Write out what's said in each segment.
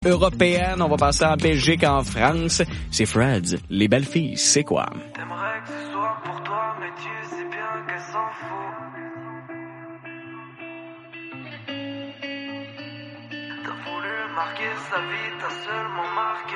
européenne. On va passer en Belgique, en France. C'est Freds. Les belles filles, c'est quoi? T'aimerais que ce soit pour toi, mais tu sais bien qu'elle s'en fout. T'as voulu marquer sa vie, t'as seulement marqué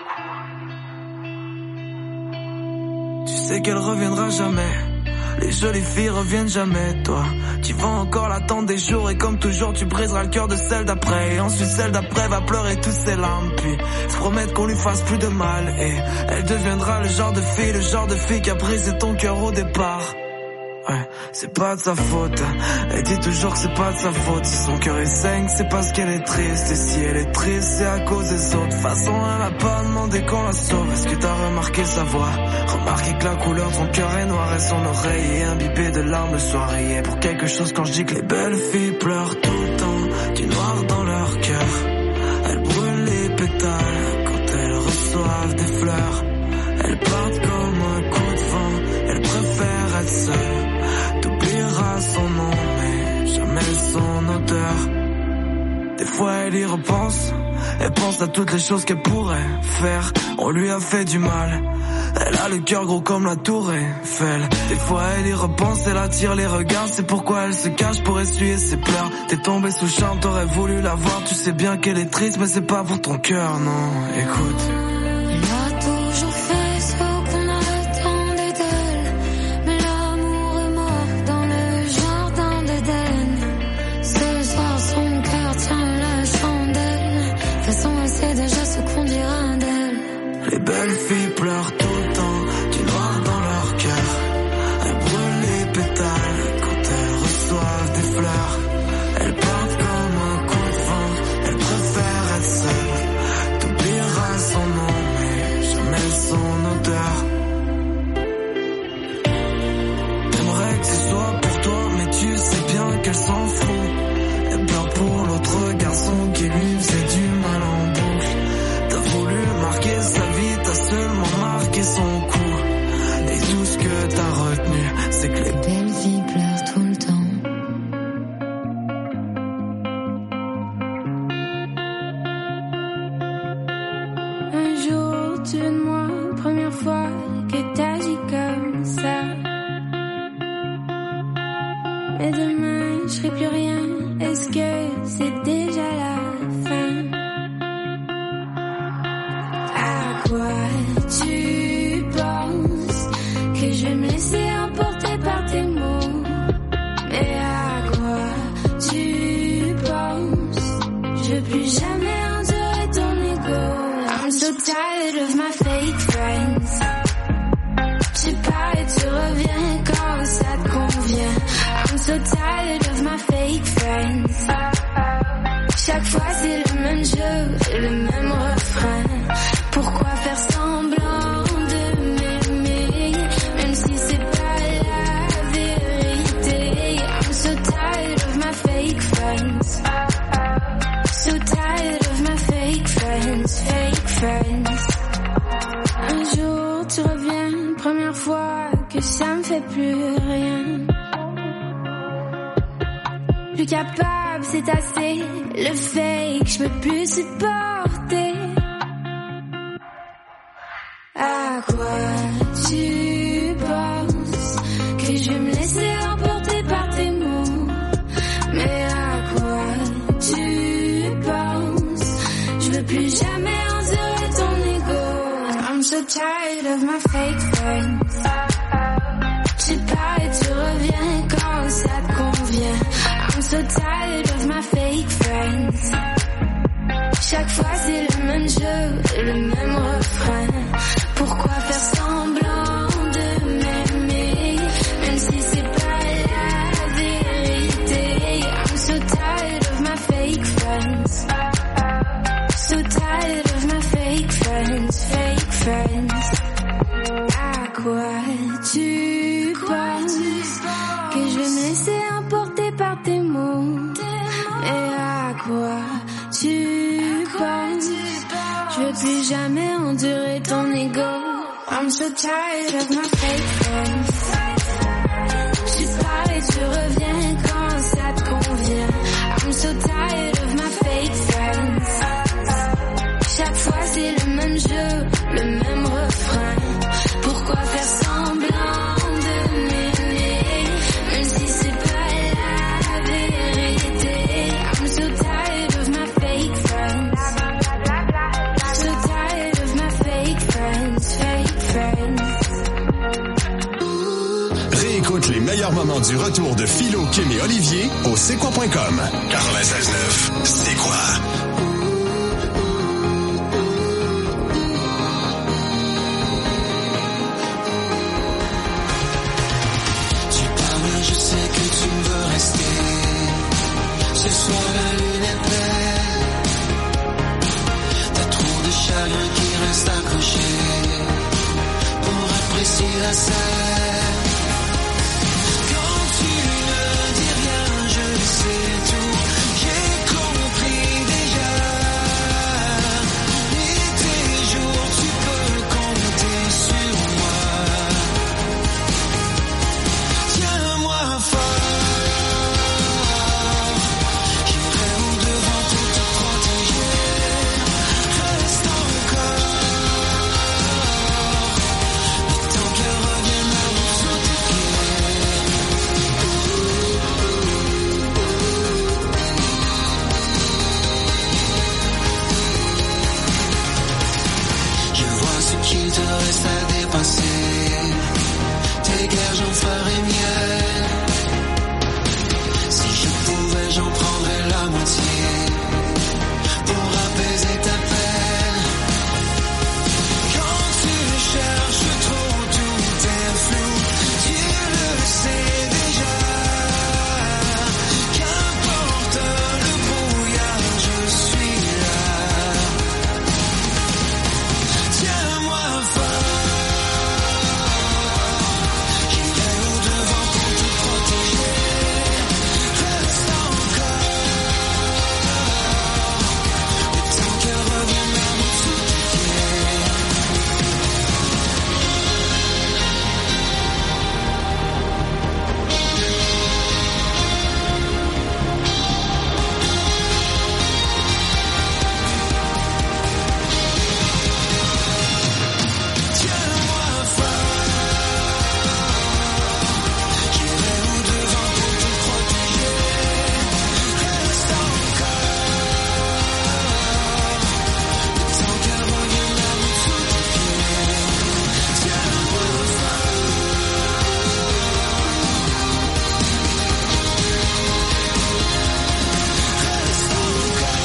son coup. Tu sais qu'elle reviendra jamais. Les jolies filles reviennent jamais, toi. Tu vas encore l'attendre des jours et comme toujours tu briseras le cœur de celle d'après. Et ensuite celle d'après va pleurer toutes ses larmes. Puis se promettre qu'on lui fasse plus de mal. Et elle deviendra le genre de fille qui a brisé ton cœur au départ. Ouais, c'est pas de sa faute. Elle dit toujours que c'est pas de sa faute. Si son cœur est saigne, c'est parce qu'elle est triste. Et si elle est triste, c'est à cause des autres. De toute façon, elle a pas demandé qu'on la sauve. Est-ce que t'as remarqué sa voix? Remarqué que la couleur de son cœur est noire et son oreille est imbibée de larmes le soir. Et pour quelque chose quand je dis que les belles filles pleurent tout le temps, du noir dans leur cœur. Elles brûlent les pétales quand elles reçoivent des fleurs. Elles partent comme un coup de vent. Elles préfèrent être seules. T'oublieras son nom mais jamais son odeur. Des fois elle y repense. Elle pense à toutes les choses qu'elle pourrait faire. On lui a fait du mal. Elle a le cœur gros comme la tour Eiffel. Des fois elle y repense, elle attire les regards. C'est pourquoi elle se cache pour essuyer ses pleurs. T'es tombé sous charme, t'aurais voulu la voir. Tu sais bien qu'elle est triste mais c'est pas pour ton cœur, non. Écoute, les belles filles pleurent tout le temps, du noir dans leur cœur. Elles brûlent les pétales quand elles reçoivent des fleurs. Elles partent comme un coup de vent, elles préfèrent être seules. T'oublieras son nom mais jamais son odeur. T'aimerais que ce soit pour toi mais tu sais bien qu'elle s'en fout. Elle pleure pour l'autre garçon qui lui faisait du mal en boucle. T'as voulu marquer sa vie, t'as seulement marqué son coup. Et tout ce que t'as retenu, c'est que les belles filles pleurent tout le temps. Un jour, tu veux de moi, première fois que t'agis comme ça. Mais demain, je ferai plus rien. Est-ce que c'est déjà la fin? À quoi tu penses? Que je vais me laisser emporter par tes mots? Mais à quoi tu penses? Je veux plus jamais endurer ton ego. I'm so tired of my fake friends. Tu pars et tu reviens quand ça te convient. I'm so tired of my fake friends. Chaque fois c'est le même jeu, le même refrain. Pourquoi faire semblant de m'aimer, même si c'est pas la vérité? I'm so tired of my fake friends. So tired of my fake friends, fake friends. Un jour tu reviens, première fois que ça me fait plus rien. Plus capable, c'est assez. Le fake, je peux plus supporter. À quoi tu penses? Que je vais me laisser emporter par tes mots? Mais à quoi tu penses? Je veux plus jamais endurer ton ego. I'm so tired of my fake friends. Tu pars et tu reviens quand ça te convient. I'm so tired of my fake friends. Chaque fois c'est le même jeu, le même refrain. Pourquoi faire semblant de m'aimer, même si c'est pas la vérité? I'm so tired of my fake friends. So tired of my fake friends, fake friends. À quoi tu penses? Que je vais me laisser emporter par tes mots? Et à quoi tu penses? Je veux plus jamais endurer ton ego. I'm so tired of my fake friends. Tu pars et tu reviens quand ça te convient. I'm so tired of my fake friends. chaque fois c'est le même jeu, le même refrain. Pourquoi faire semblant de m'aimer, même si c'est pas la vérité? I'm so tired of my fake friends. So tired of my fake friends, fake friends. Réécoute les meilleurs moments du retour de Philo, Kim et Olivier au c'est-quoi.com. 96.9, c'est quoi? Ce soir la lune est belle. T'as trop de chagrin qui reste accroché pour apprécier la scène. Quand tu ne dis rien, je sais tout. J'ai compris déjà. Et tes jours, tu peux compter sur moi. Tiens-moi fort. Qu'il te reste à dépasser. Tes guerres, j'en ferai miel. Si je pouvais, j'en prendrais la moitié pour apaiser ta peine. Quand tu cherches trop, tout est flou. Tu le sais déjà. Qu'importe le brouillard, je suis là. Tiens-moi fort. J'irai au-devant pour te protéger. Reste encore. Le temps que revient l'amour sous tes pieds. Tiens-moi fort. J'irai au-devant pour te protéger. Reste encore. Le temps que revient l'amour sous tes pieds. Tiens-moi fort. Reste encore.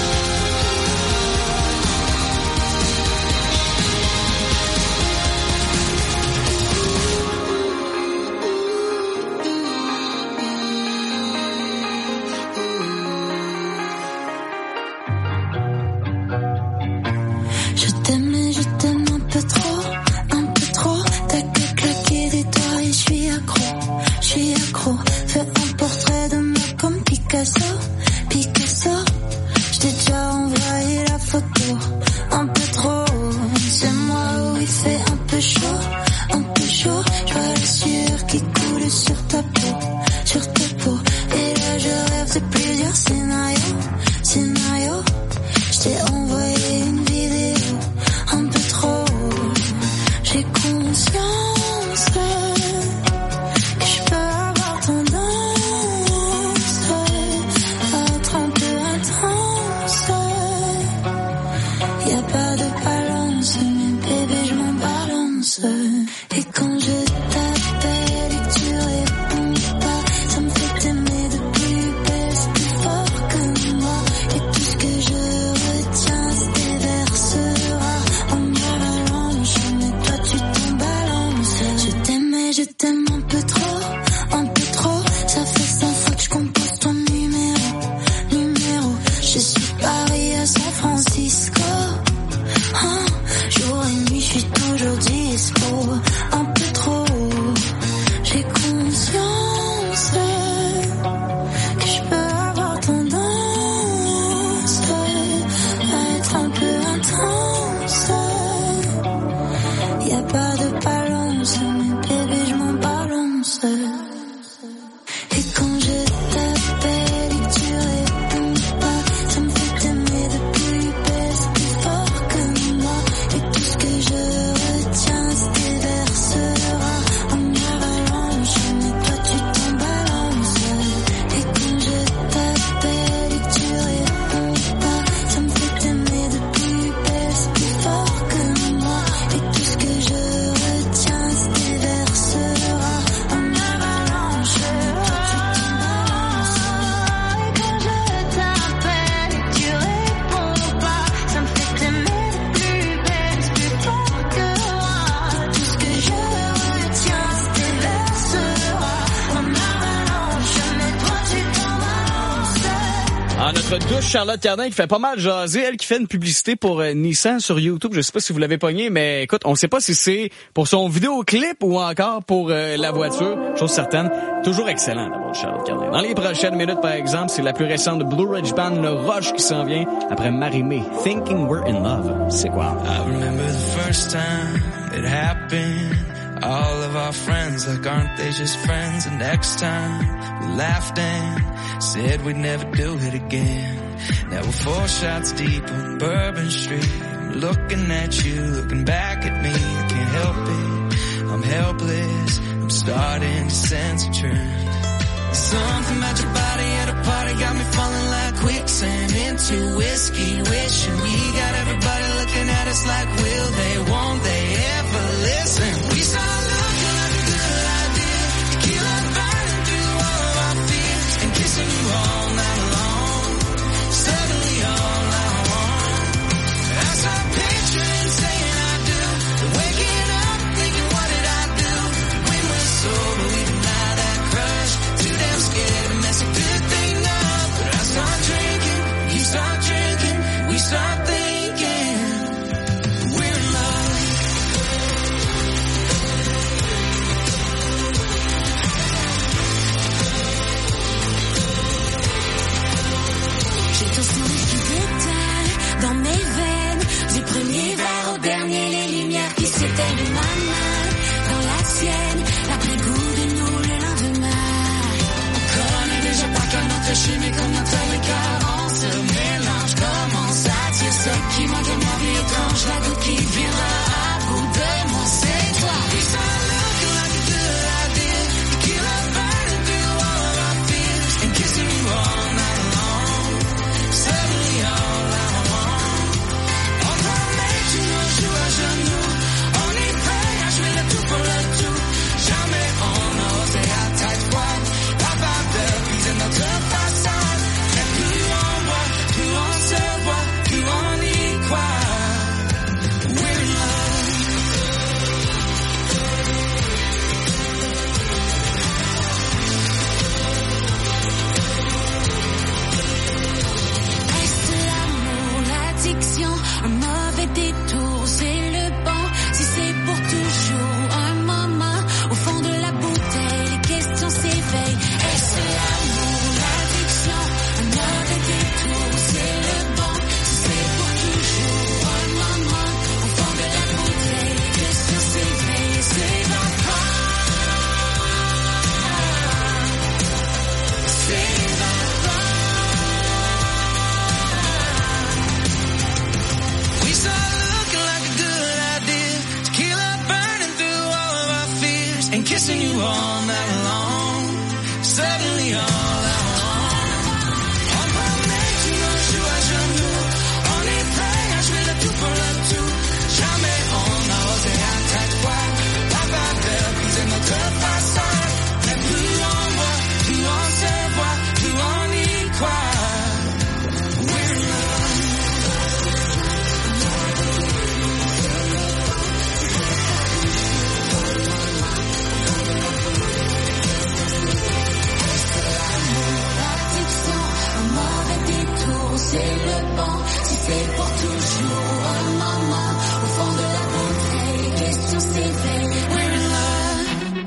Je t'aime un peu trop, un peu trop. T'as que claquer des doigts et je suis accro. Fais un portrait de moi comme Picasso. Je t'ai déjà envoyé la photo, un peu trop. C'est moi où il fait un peu chaud. Je vois la sueur qui coule sur ta peau. Et là je rêve de plusieurs scénarios. Je t'ai envoyé une vidéo, un peu trop. J'ai conscience que je peux avoir tendance à être un peu intense. Y'a pas de balance, mais bébé je m'en balance. Et quand je t'appelle et que tu réponds pas, ça me fait t'aimer de plus belle, c'est plus fort que moi. Et tout ce que je retiens, c'est tes versera en m'avalanche. Mais toi tu t'en balances. Je t'aime un peu trop. Ça fait 100 fois que je compose ton numéro. Je suis Paris à San Francisco. Jour et nuit, je suis toujours dispo. Un peu trop. touche Charlotte Cardin qui fait pas mal jaser. Elle qui fait une publicité pour Nissan sur YouTube. Je sais pas si vous l'avez pogné, mais écoute, on sait pas si c'est pour son vidéoclip ou encore pour la voiture. Chose certaine, toujours excellent d'avoir Charlotte Cardin. Dans les prochaines minutes, par exemple, c'est la plus récente de Blue Ridge Band, Le Roche, qui s'en vient après Marie-Mé, Thinking We're in Love. C'est quoi? I remember the first time it happened. All of our friends, like, aren't they just friends? And next time we laughed and said we'd never do it again. Now we're 4 shots deep on Bourbon Street. I'm looking at you, looking back at me. I can't help it, I'm helpless. I'm starting to sense a trend. Something about your body at a party got me falling like quicksand into whiskey, wishing we got everybody looking at us like, will they, won't they ever listen? We start looking like a good idea, tequila burning through all of our fears, and kissing you all night long, suddenly all I want. I start picturing saying I do, waking up thinking what did I do? When we're sober we deny that crush, too damn scared to mess a good thing up. But I start drinking, you start drinking, we start thinking we're in love. J'ai ton sourire qui déteint dans mes veines, du premier verre au dernier, les lumières qui s'éteignent, ma main dans la sienne, l'après-goût de nous le lendemain. On connaît déjà pas qu'un autre chimie comme notre cœur, on se mélange comme on s'attire, ce qui manque de ma vie étrange, la goutte qui viendra à bout de moi, c'est toi. We start looking like a good idea, tequila burning through all of our fears, and kissing you all night long, suddenly all I want. On promet une joue à genoux, on y prêt à jouer le tout pour le tout, jamais on a osé à tête froide, capable de briser notre façade. Mais plus on voit, plus on se voit, plus on y croit. We're in love. Est-ce l'amour, l'addiction, un mauvais détour, c'est le bon, si c'est pour toujours un moment, au fond de la bouteille, les questions s'éveillent. Est-ce l'amour, l'addiction, un mauvais détour, c'est le bon, si c'est pour toujours un moment, au fond de la bouteille, les questions s'éveillent, s'évaporent, We start looking like a good idea, tequila burning through all of our fears, and kissing you all night long, suddenly all I want. On promet une joue à genoux, on est prêt à jouer le tout pour le tout, jamais on a osé à tête froide, capable de briser notre façade. Mais plus on voit, plus on se voit, plus on y croit. We're in love. L'addiction, un mauvais détour, c'est le bon, si c'est pour toujours un moment, au fond de la bouteille, les questions s'éveillent. We're in love.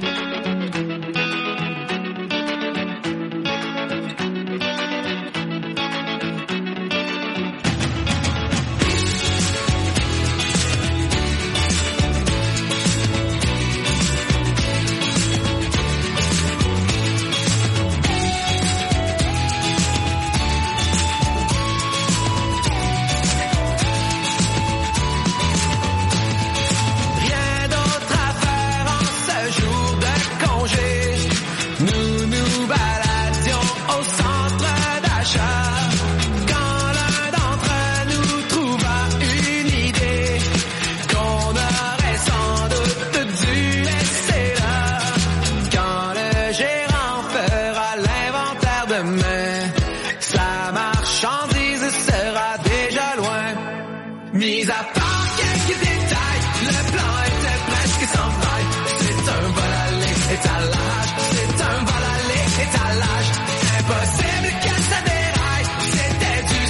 Rien d'autre à faire en ce jour de congé. Nous nous baladions au centre d'achat, quand l'un d'entre nous trouva une idée qu'on aurait sans doute dû laisser là. Quand le gérant fera l'inventaire demain, sa marchandise sera déjà loin. Mis à part quelques détails, le plan était presque sans faille. C'est un vol aller, étalage, c'est un vol aller, étalage. Impossible que ça déraille, c'était du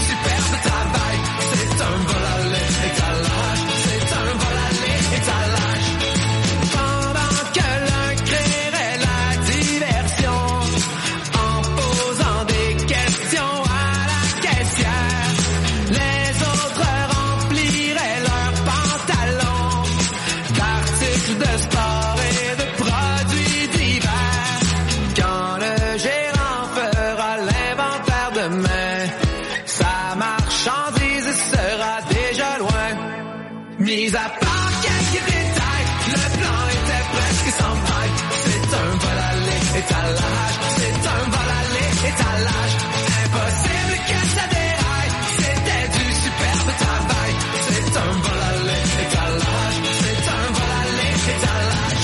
Mis à part quelques détails, le plan était presque sans faille. C'est un vol à l'étalage, c'est un vol à l'étalage. Impossible que ça déraille, c'était du superbe travail. C'est un vol à l'étalage, c'est un vol à l'étalage.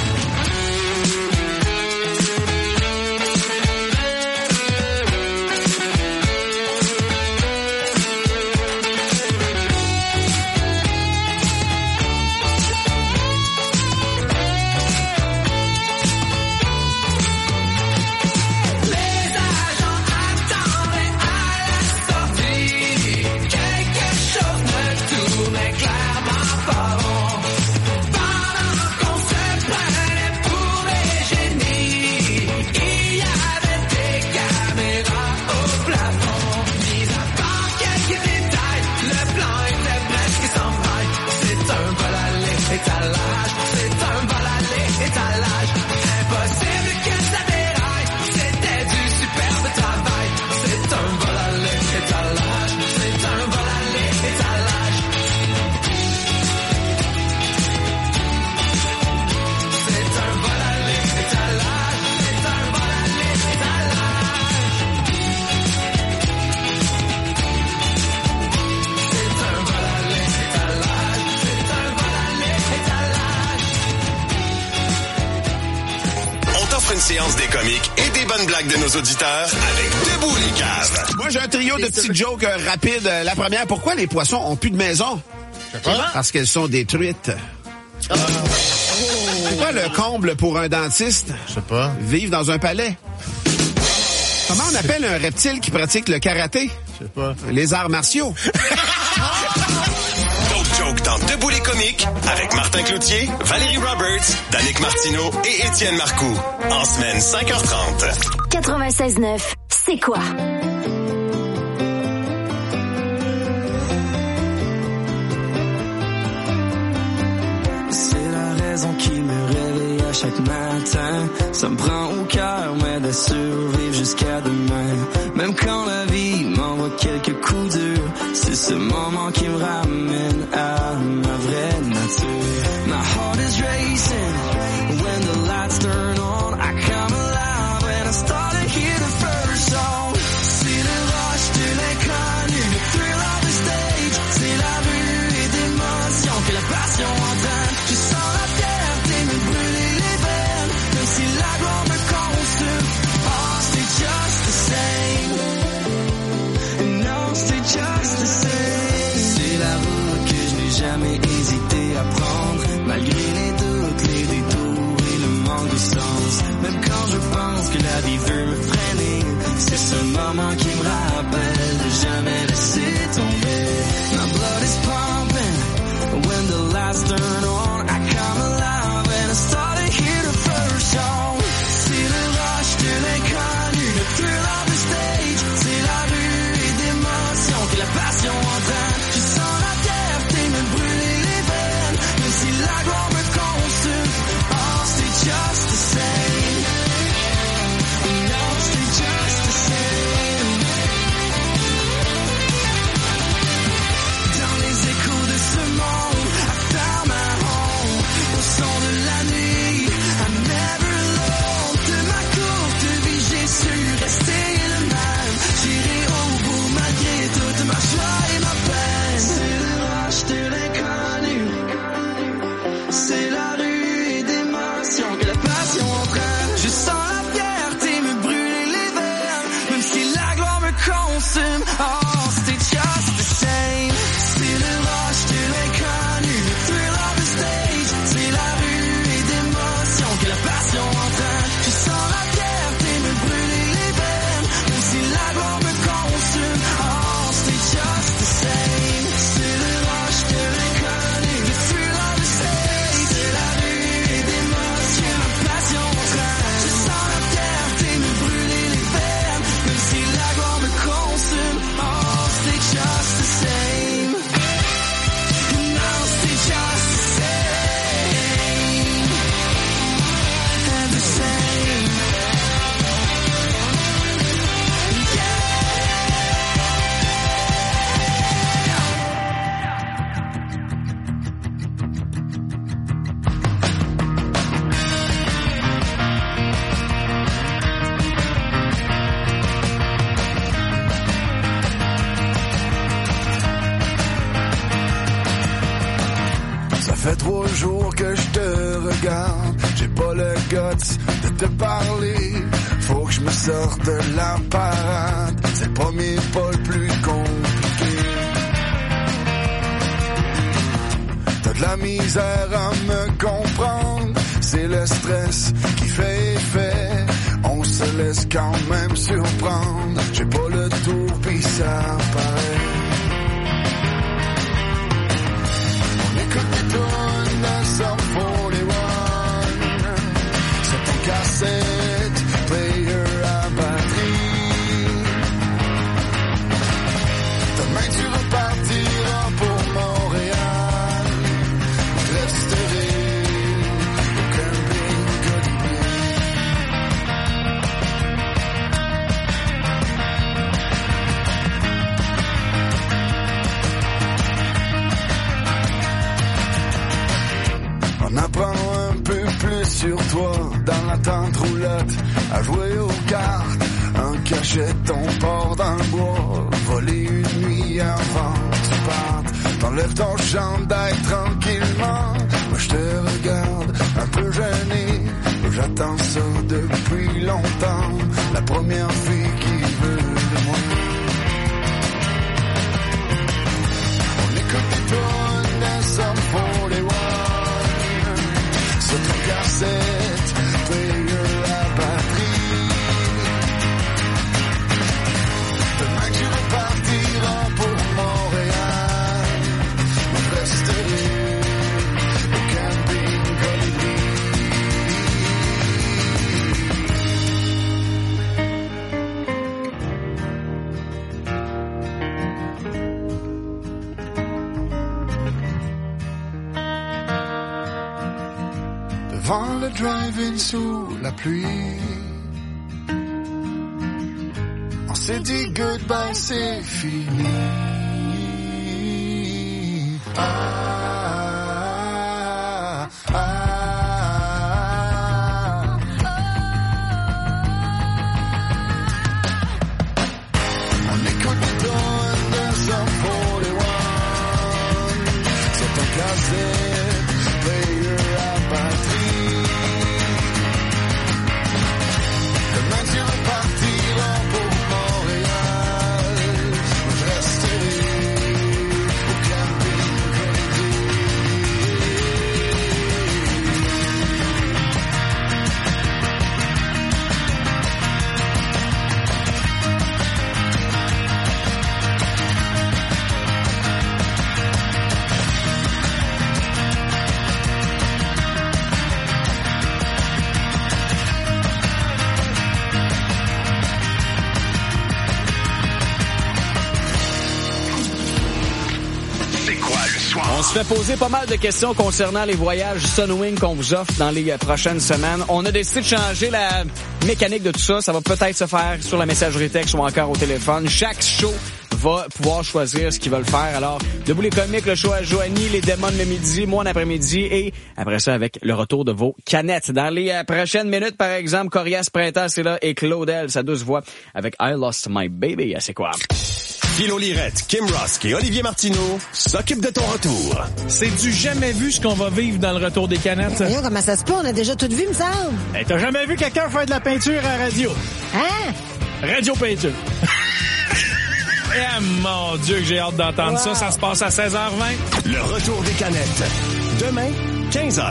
Une séance des comiques et des bonnes blagues de nos auditeurs avec Debout les caves. Moi, j'ai un trio de petites jokes rapides. La première, pourquoi les poissons ont plus de maison? Je sais pas. Parce qu'elles sont détruites. C'est quoi le comble pour un dentiste? Je sais pas. Vivre dans un palais. Comment on appelle un reptile qui pratique le karaté? Je sais pas. Les arts martiaux. D'autres jokes dans Debout les comiques avec Martin Cloutier, Valérie Roberts, Danick Martineau et Étienne Marcoux. En semaine 5h30. 96.9, c'est quoi? C'est la raison qui me réveille à chaque matin. Ça me prend au cœur, m'aide à survivre jusqu'à demain. Même quand la vie m'envoie quelques coups durs, c'est ce moment qui me ramène à ma vraie nature. My heart is racing when the lights turn on. I come alive when I start to hear the first song. C'est le rush de l'inconnu, le thrill of the stage. C'est la buée d'émotion que la passion entraîne. Je sens la fierté me brûler les veines, même si la gloire me consume. Oh, c'est just the same. No, c'est just the same. C'est la route que je n'ai jamais hésité à prendre, malgré les doutes, les détours et le manque de sens. Même quand je pense que la vie veut me freiner, c'est ce moment qui me rappelle de jamais laisser tomber. My blood is pumping when the lights turn on. I come alive and I start to hear the first song. C'est le rush de l'inconnu, le thrill of the stage. C'est la buée d'émotion que la passion entraîne. Je sens la fierté me brûler les veines, même si la gloire me consume. Oh, c'est just the same. No, c'est just the same. Dans les échos de ce monde, I found my home. fait 3 jours que je te regarde. J'ai pas le guts de te parler. Faut que je me sorte de la parade. C'est le premier pas le plus compliqué. T'as de la misère à me comprendre. C'est le stress qui fait effet. On se laisse quand même surprendre. J'ai pas le tour pis ça paraît. On écoute des tonnes de Sum 41. C'est ton cassette, player à batterie. Demain tu repartiras pour Montréal. Resterai au camping Colibri. On apprend un peu plus sur toi dans la tente roulotte, à jouer aux cartes, un cachet, ton port dans le bois, voler une nuit avant que tu partes, t'enlèves ton chandail tranquillement, moi je te regarde un peu gêné, j'attends ça depuis longtemps, la première fille qui veut de moi. On écoute des tonnes de Sum 41. C'est ton cassette, player à batterie. Demain tu repartiras pour Montréal. Je resterai au camping Colibri. Devant le drive-in sous la pluie, on s'est dit goodbye, c'est fini. On écoute des tonnes de Sum 41. C'est ton cassette, player à batterie. Demain tu repartiras pour Montréal. Je resterai au camping Colibri. On se fait poser pas mal de questions concernant les voyages Sunwing qu'on vous offre dans les prochaines semaines. On a décidé de changer la mécanique de tout ça. Ça va peut-être se faire sur la messagerie texte ou encore au téléphone. Chaque show va pouvoir choisir ce qu'ils veulent faire. Alors, Debout les comiques, le show à Joanie, les démons le midi, moi en après-midi et après ça avec le retour de vos canettes. Dans les prochaines minutes, par exemple, Corias Printemps, c'est là, et Claudel, sa douce voix avec I Lost My Baby. C'est quoi? Philo Lirette, Kim Rusk et Olivier Martineau s'occupent de ton retour. C'est du jamais vu ce qu'on va vivre dans le retour des canettes. Voyons comment ça se peut, on a déjà tout vu, me semble. Hey, t'as jamais vu quelqu'un faire de la peinture à radio? Hein? Radio peinture. Eh mon Dieu, que j'ai hâte d'entendre ça. Ça se passe à 16h20. Le retour des canettes. Demain, 15h.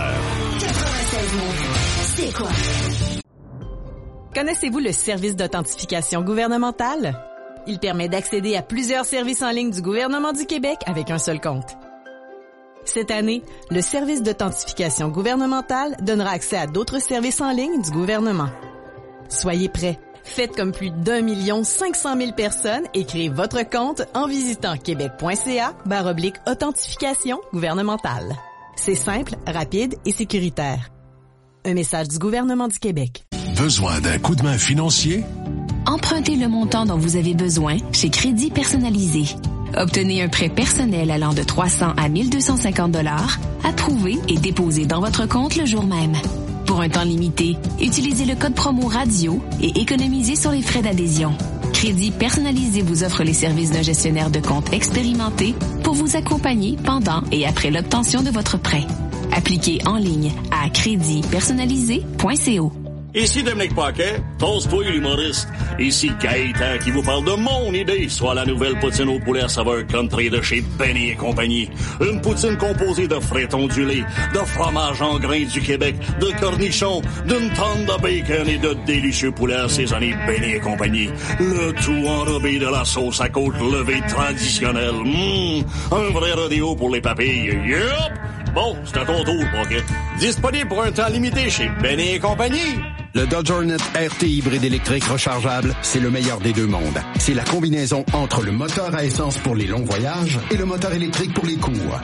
96.9. C'est quoi? Connaissez-vous le service d'authentification gouvernementale? Il permet d'accéder à plusieurs services en ligne du gouvernement du Québec avec un seul compte. Cette année, le service d'authentification gouvernementale donnera accès à d'autres services en ligne du gouvernement. Soyez prêts. Faites comme plus d'1 500 000 personnes et créez votre compte en visitant québec.ca/authentification gouvernementale. C'est simple, rapide et sécuritaire. Un message du gouvernement du Québec. Besoin d'un coup de main financier? Empruntez le montant dont vous avez besoin chez Crédit Personnalisé. Obtenez un prêt personnel allant de 300 à 1250 $, approuvé et déposé dans votre compte le jour même. Pour un temps limité, utilisez le code promo radio et économisez sur les frais d'adhésion. Crédit Personnalisé vous offre les services d'un gestionnaire de compte expérimenté pour pour vous accompagner pendant et après l'obtention de votre prêt. Appliquez en ligne à créditpersonnalisé.co. Ici Dominique Paquet, toast-toi l'humoriste. Ici Gaëtan qui vous parle de mon idée, soit la nouvelle poutine au poulet à saveur country de chez Benny et compagnie. Une poutine composée de frites ondulées, de fromage en grains du Québec, de cornichons, d'une tonne de bacon et de délicieux poulets assaisonnés Benny et compagnie. Le tout enrobé de la sauce à côte levée traditionnelle. Un vrai rodéo pour les papilles. Yup! Bon, c'est à ton tour, Paquet. Disponible pour un temps limité chez Benny et compagnie. Le Dodge Hornet RT hybride électrique rechargeable, c'est le meilleur des deux mondes. C'est la combinaison entre le moteur à essence pour les longs voyages et le moteur électrique pour les courts.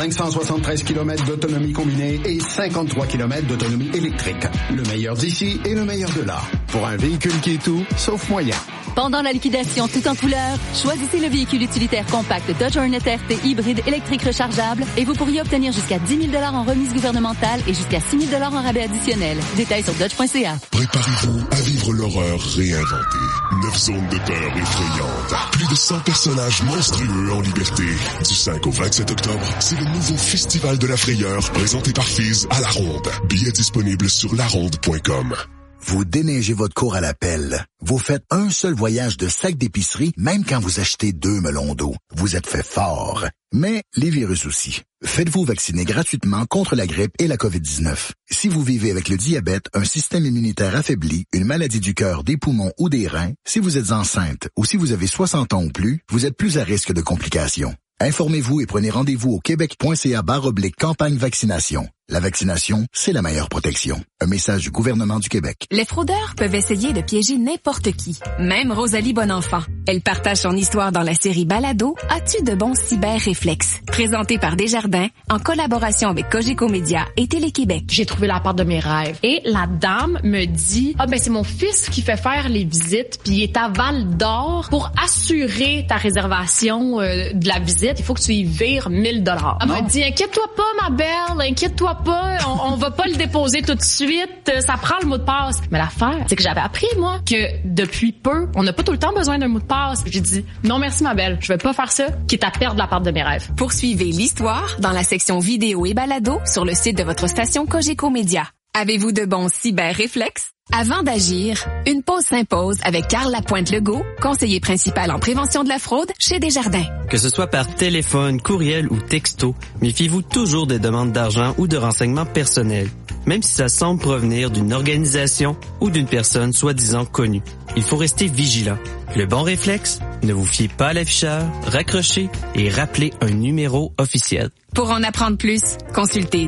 573 km d'autonomie combinée et 53 km d'autonomie électrique. Le meilleur d'ici et le meilleur de là. Pour un véhicule qui est tout, sauf moyen. Pendant la liquidation tout en couleur, choisissez le véhicule utilitaire compact Dodge Hornet RT hybride électrique rechargeable et vous pourriez obtenir jusqu'à 10 000 $ en remise gouvernementale et jusqu'à 6 000 $ en rabais additionnel. Détails sur dodge.ca. Préparez-vous à vivre l'horreur réinventée. 9 zones de peur effrayantes. Plus de 100 personnages monstrueux en liberté. Du 5 au 27 octobre, c'est le nouveau Festival de la frayeur présenté par Fizz à La Ronde. Billets disponibles sur laronde.com. Vous déneigez votre cour à la pelle. Vous faites un seul voyage de sac d'épicerie, même quand vous achetez 2 melons d'eau. Vous êtes fait fort. Mais les virus aussi. Faites-vous vacciner gratuitement contre la grippe et la COVID-19. Si vous vivez avec le diabète, un système immunitaire affaibli, une maladie du cœur, des poumons ou des reins, si vous êtes enceinte ou si vous avez 60 ans ou plus, vous êtes plus à risque de complications. Informez-vous et prenez rendez-vous au québec.ca/campagne vaccination. La vaccination, c'est la meilleure protection. Un message du gouvernement du Québec. Les fraudeurs peuvent essayer de piéger n'importe qui, même Rosalie Bonenfant. Elle partage son histoire dans la série Balado « As-tu de bons cyber-réflexes ?» présentée par Desjardins en collaboration avec Cogeco Média et Télé-Québec. J'ai trouvé l'appart de mes rêves. Et la dame me dit « Ah ben c'est mon fils qui fait faire les visites, puis il est à Val-d'Or pour assurer ta réservation de la visite. Il faut que tu y vires 1 000 $. » Elle m'a dit « Inquiète-toi pas, ma belle, inquiète-toi pas, on va pas le déposer tout de suite, ça prend le mot de passe. » Mais l'affaire, c'est que j'avais appris, moi, que depuis peu, on n'a pas tout le temps besoin d'un mot de passe. J'ai dit, non merci ma belle, je vais pas faire ça, quitte à perdre l'appart de mes rêves. Poursuivez l'histoire dans la section vidéo et balado sur le site de votre station Cogeco Média. Avez-vous de bons cyber-réflexes? Avant d'agir, une pause s'impose avec Carl Lapointe-Legault, conseiller principal en prévention de la fraude chez Desjardins. Que ce soit par téléphone, courriel ou texto, méfiez-vous toujours des demandes d'argent ou de renseignements personnels, même si ça semble provenir d'une organisation ou d'une personne soi-disant connue. Il faut rester vigilant. Le bon réflexe, ne vous fiez pas à l'afficheur, raccrochez et rappelez un numéro officiel. Pour en apprendre plus, consultez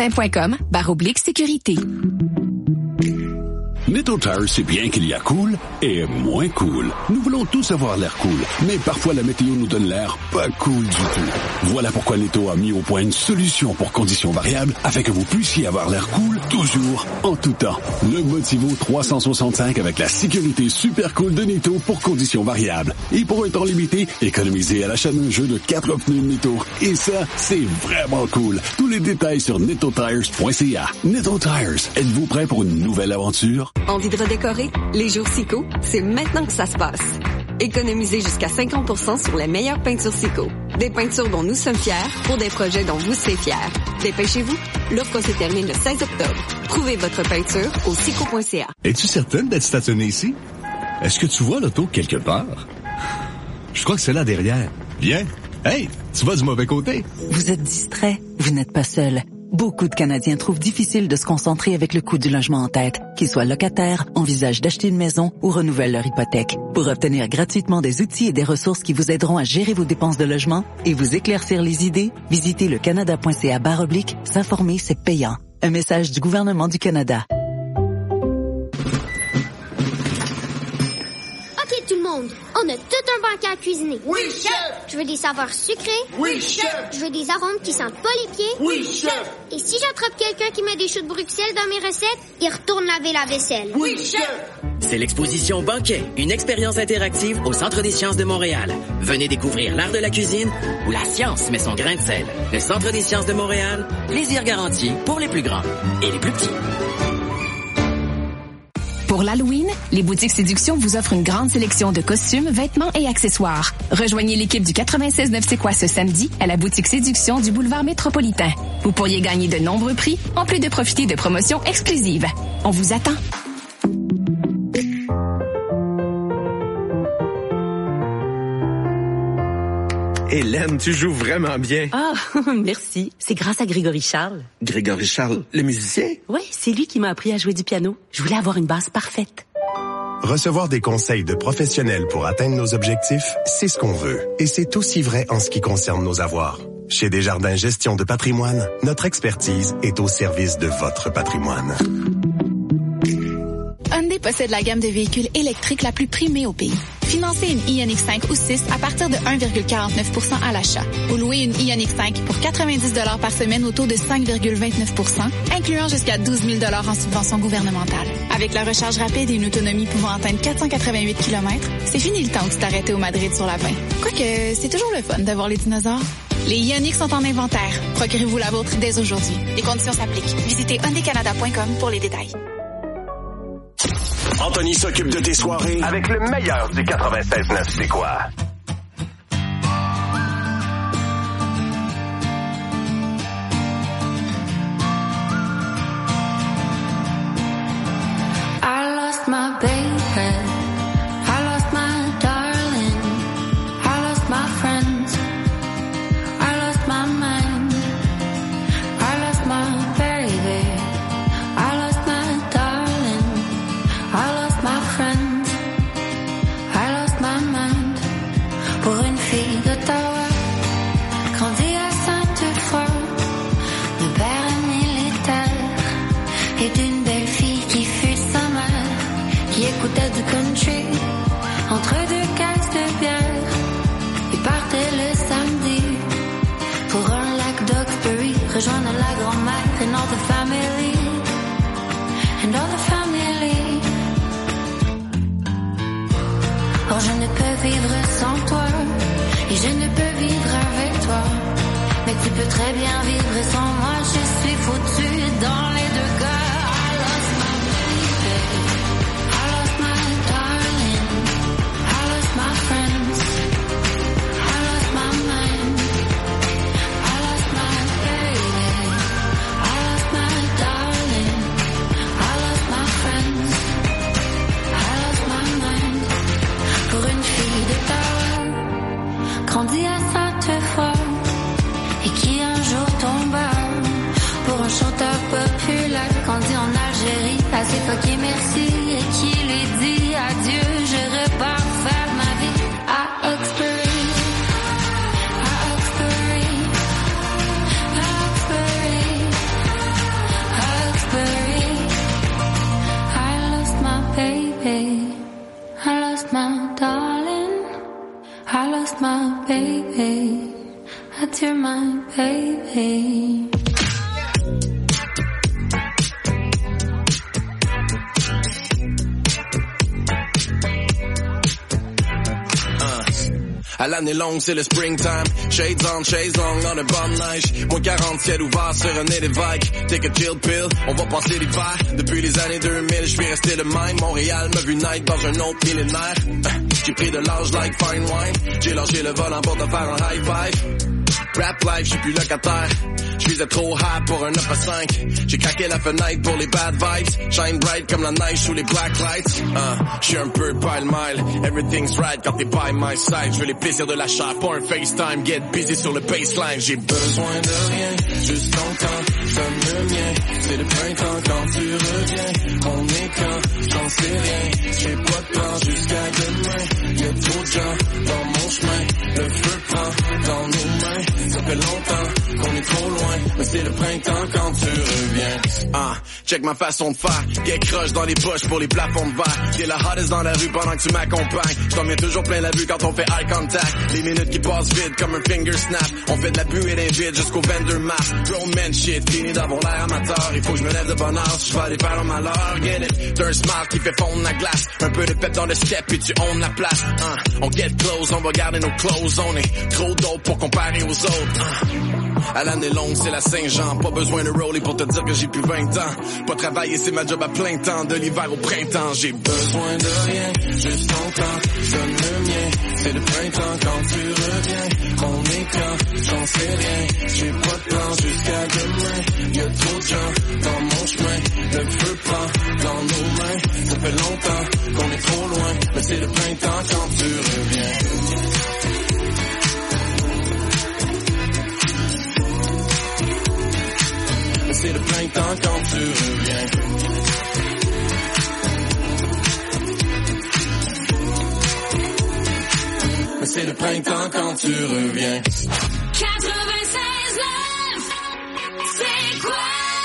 desjardins.com/sécurité. Netto Tires, c'est bien qu'il y a cool et moins cool. Nous voulons tous avoir l'air cool, mais parfois la météo nous donne l'air pas cool du tout. Voilà pourquoi Netto a mis au point une solution pour conditions variables afin que vous puissiez avoir l'air cool toujours, en tout temps. Le Motivo 365 avec la sécurité super cool de Netto pour conditions variables. Et pour un temps limité, économisez à l'achat d'un jeu de 4 pneus Netto. Et ça, c'est vraiment cool. Tous les détails sur nettotires.ca. Netto Tires, êtes-vous prêt pour une nouvelle aventure? Envie de redécorer? Les jours Sico, c'est maintenant que ça se passe. Économisez jusqu'à 50% sur les meilleures peintures Sico. Des peintures dont nous sommes fiers pour des projets dont vous serez fiers. Dépêchez-vous, l'offre se termine le 16 octobre. Trouvez votre peinture au sico.ca. Es-tu certaine d'être stationnée ici? Est-ce que tu vois l'auto quelque part? Je crois que c'est là derrière. Viens. Hey, tu vas du mauvais côté. Vous êtes distrait. Vous n'êtes pas seul. Beaucoup de Canadiens trouvent difficile de se concentrer avec le coût du logement en tête. Qu'ils soient locataires, envisagent d'acheter une maison ou renouvellent leur hypothèque. Pour obtenir gratuitement des outils et des ressources qui vous aideront à gérer vos dépenses de logement et vous éclaircir les idées, visitez le canada.ca/. S'informer, c'est payant. Un message du gouvernement du Canada. OK, tout le monde, on a tout un banquet à cuisiner. Oui, chef! Je veux des saveurs sucrées. Oui, chef! Je veux des arômes qui sentent pas les pieds. Oui, chef! Et si j'attrape quelqu'un qui met des choux de Bruxelles dans mes recettes, il retourne laver la vaisselle. Oui, chef! C'est l'exposition Banquet, une expérience interactive au Centre des sciences de Montréal. Venez découvrir l'art de la cuisine où la science met son grain de sel. Le Centre des sciences de Montréal, plaisir garanti pour les plus grands et les plus petits. Pour l'Halloween, les boutiques Séduction vous offrent une grande sélection de costumes, vêtements et accessoires. Rejoignez l'équipe du 96.9 C'est quoi ce samedi à la boutique Séduction du boulevard Métropolitain. Vous pourriez gagner de nombreux prix, en plus de profiter de promotions exclusives. On vous attend. Hélène, tu joues vraiment bien. Ah, merci. C'est grâce à Grégory Charles. Grégory Charles, le musicien? Oui, c'est lui qui m'a appris à jouer du piano. Je voulais avoir une base parfaite. Recevoir des conseils de professionnels pour atteindre nos objectifs, c'est ce qu'on veut. Et c'est aussi vrai en ce qui concerne nos avoirs. Chez Desjardins Gestion de patrimoine, notre expertise est au service de votre patrimoine. Hyundai possède la gamme de véhicules électriques la plus primée au pays. Financez une Ioniq 5 ou 6 à partir de 1,49% à l'achat. Ou louez une Ioniq 5 pour 90 $ par semaine au taux de 5,29%, incluant jusqu'à 12 000 $ en subvention gouvernementale. Avec la recharge rapide et une autonomie pouvant atteindre 488 km, c'est fini le temps où tu t'arrêtais au Madrid sur la 20. Quoique, c'est toujours le fun d'avoir les dinosaures. Les Ioniq sont en inventaire. Procurez-vous la vôtre dès aujourd'hui. Les conditions s'appliquent. Visitez hyundaicanada.com pour les détails. Anthony s'occupe de tes soirées avec le meilleur du 96.9 C'est quoi? I lost my baby, I lost my darling, I lost my friends, I lost my mind, I lost my baby, I lost my darling, I lost my friends, I lost my mind. Pour une fille d'Ottawa, grandie à Sainte-Foy, de père militaire et d'une belle fille qui fut sa mère, qui écoutait du country entre deux caisses de bière et partait le samedi pour un lac d'Oxbury, rejoindre la grand-mère and all the family, and all the family. Or je ne peux vivre sans toi et je ne peux vivre avec toi, mais tu peux très bien vivre sans moi, je suis foutue dans les deux cas. I lost my baby, I lost my darling, I lost my friends, I lost my mind, I lost my baby, I lost my darling, I lost my friends, I lost my mind. Pour une fille d'Ottawa, grandie à Sainte-Foy, et qui un jour tomba pour un chanteur populaire, grandi en Algérie, à ses fucké merci, et qui lui dit adieu, je repars faire ma vie à Oxbury, à Oxbury, à Oxbury, à Oxbury. I lost my baby, I lost my darling, I lost my baby, adieu my baby. À l'année longue, c'est le springtime. Shades on, shades long, on a bonne neige. Moins 40, ciel ouvert sur un nez d'évêque. Take a chill pill, on va passer l'hiver. Depuis les années 2000, je vais rester le même. Montréal m'a vu naître dans un autre millénaire. J'ai pris de l'âge like fine wine. J'ai lâché le volant pour te faire un high five. Rap life, j'suis plus locataire. J'faisais trop high pour un 9 à 5. J'ai craqué la fenêtre pour les bad vibes. Shine bright comme la neige sous les black lights. J'suis un peu pile-mile. Everything's right quand t'es by my side. J'veux les plaisirs de l'achat, pas un FaceTime. Get busy sur le baseline. J'ai besoin de rien, juste ton temps, comme le mien. C'est le printemps quand tu reviens. On est quand, j'en sais rien. J'ai pas de plan jusqu'à demain. Y'a trop de gens dans mon chemin. Le feu prend dans nos mains. Ça fait longtemps qu'on est trop loin, mais c'est le printemps quand tu reviens. Check ma façon de faire. Get croche dans les poches pour les plafonds de verre. T'es la hottest dans la rue pendant que tu m'accompagnes. J't'en mets toujours plein la vue quand on fait eye contact. Les minutes qui passent vite comme un finger snap. On fait de la buée d'un vide jusqu'au vendor mass. Grown man shit, fini d'avoir l'air amateur. Il faut que je me lève de bonne heure si je vais aller faire un malheur. Get it, t'as un smile qui fait fondre la glace. Un peu de pep dans le step et tu own la place. On get close, on va garder nos clothes. On est trop dope pour comparer aux autres. À l'année longue, c'est la Saint-Jean. Pas besoin de roller pour te dire que j'ai plus 20 ans. Pas travailler, c'est ma job à plein temps. De l'hiver au printemps, j'ai besoin de rien. Juste ton temps, je donne le mien. C'est le printemps quand tu reviens. On est quand, j'en sais rien. J'ai pas de plan jusqu'à demain. Y'a trop de gens dans mon chemin. Le feu prend dans nos mains. Ça fait longtemps qu'on est trop loin. Mais c'est le printemps quand tu reviens. C'est le printemps quand tu reviens. C'est le printemps quand tu reviens. 96.9, c'est quoi?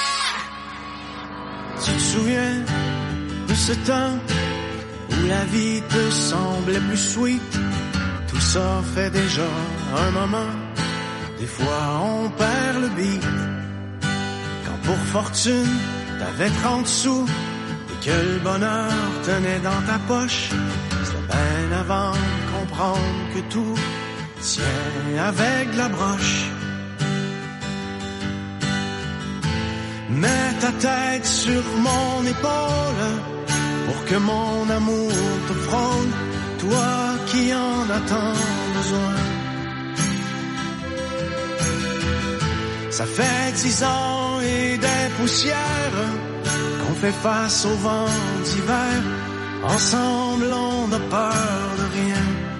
Tu te souviens de ce temps où la vie te semblait plus sweet? Tout ça fait déjà un moment. Des fois on perd le beat. Pour fortune, t'avais 30 sous et que le bonheur tenait dans ta poche. C'était bien avant de comprendre que tout tient avec la broche. Mets ta tête sur mon épaule pour que mon amour te frôle, toi qui en as tant besoin. Ça fait 10 ans et des poussières qu'on fait face au vent d'hiver. Ensemble, on n'a peur de rien.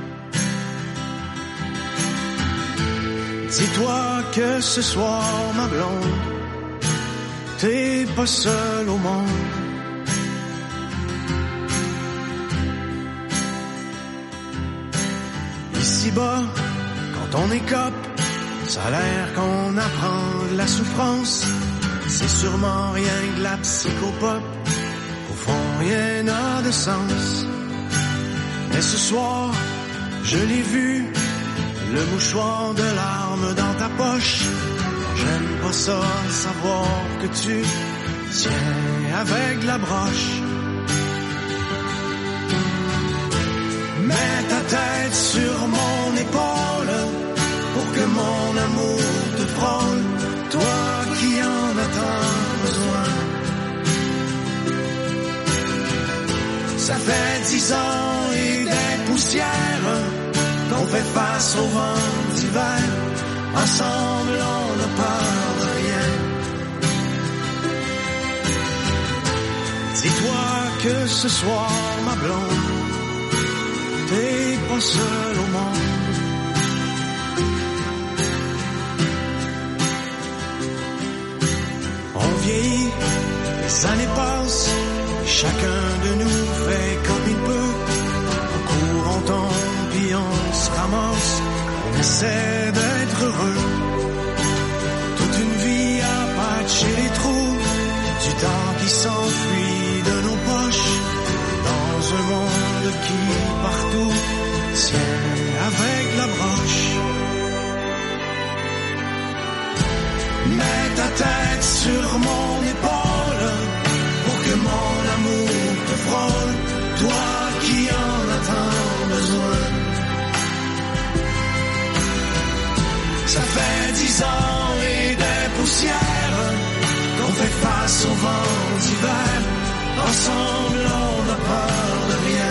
Dis-toi que ce soir, ma blonde, t'es pas seule au monde. Ici-bas, quand on écope, ça a l'air qu'on apprend de la souffrance. C'est sûrement rien que de la psychopop. Au fond, rien n'a de sens. Mais ce soir, je l'ai vu, le mouchoir de larmes dans ta poche. J'aime pas ça, savoir que tu tiens avec la broche. Mets ta tête sur mon épaule pour que mon amour te frôle, toi qui en as tant besoin. Ça fait 10 ans et des poussières qu'on fait face au vent d'hiver. Ensemble, on n'a peur de rien. Dis-toi que ce soir, ma blonde, t'es pas seule au monde. On vieillit, les années passent, chacun de nous fait comme il peut. On court, on tombe, puis on se ramasse, on essaie d'être heureux. Toute une vie à patcher les trous, du temps qui s'enfuit de nos poches, dans un monde qui partout tient avec la broche. Mets ta tête sur mon épaule pour que mon amour te frôle, toi qui en as tant besoin. Ça fait 10 ans et des poussières qu'on fait face au vent d'hiver. Ensemble, on n'a peur de rien.